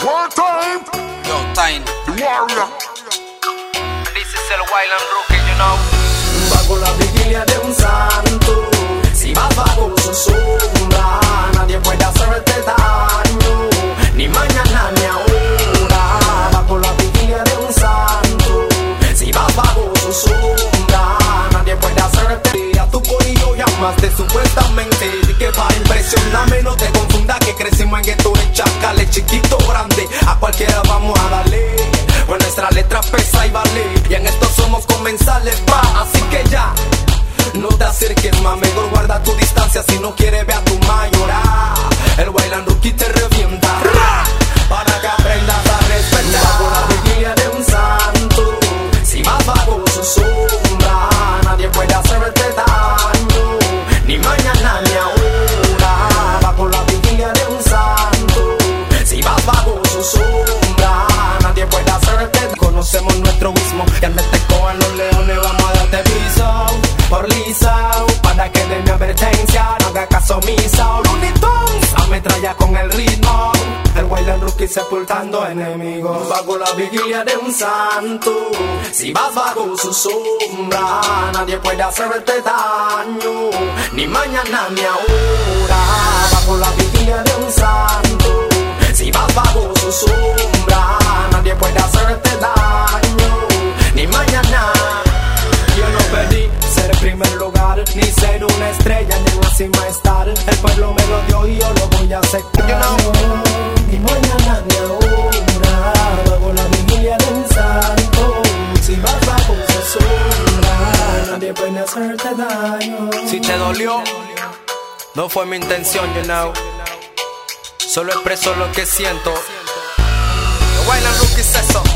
One time, Yo, Tiny, the warrior. this is el Wayland Rookie, you know. Bajo la vigilia de un santo, si vas bajo su sombra, nadie puede hacerte daño, ni mañana ni ahora. Bajo la vigilia de un santo, si vas bajo su sombra, nadie puede hacerte. A tu corillo llamaste supuestamente, di que va a impresionarme, no te confunda que crecimos en gueto de chacales, chiquito grande, a cualquiera vamos a darle. Pues nuestra letra pesa y vale, y en esto somos comensales, pa. Así que ya, no te acerques más, mejor guarda tu distancia si no quieres ver a tu mayoría. El Wayland Rookie te revienta, para que aprendas a respetar. Bajo la vigilia de un santo, si vas bajo su sombra, nadie puede hacerte daño, ni mañana ni ahora. Bajo la vigilia de un santo, si vas bajo su sombra, nadie puede hacerte. Conocemos nuestro mismo, que antes te cojan los leones, vamos a darte piso por liso, para que de mi advertencia no haga caso omiso. Looney Tunes ametralla con el ritmo, el Wayland Rookie sepultando enemigos. Bajo la vigilia de un santo, si vas bajo su sombra, nadie puede hacerte daño, ni mañana ni ahora. Bajo la vigilia de un santo, si vas bajo su sombra, nadie puede hacerte daño, ni mañana. Yo no pedí ser el primer lugar, ni ser una estrella, ni en la cima estar. El pueblo me lo dio y yo lo voy a aceptar. Ni mañana ni ahora, bajo la vigilia de un santo, si vas bajo su sombra, nadie puede hacerte daño. Si te dolió, no fue mi intención, you know. Solo expreso lo que siento. El Wayland Rookie es eso.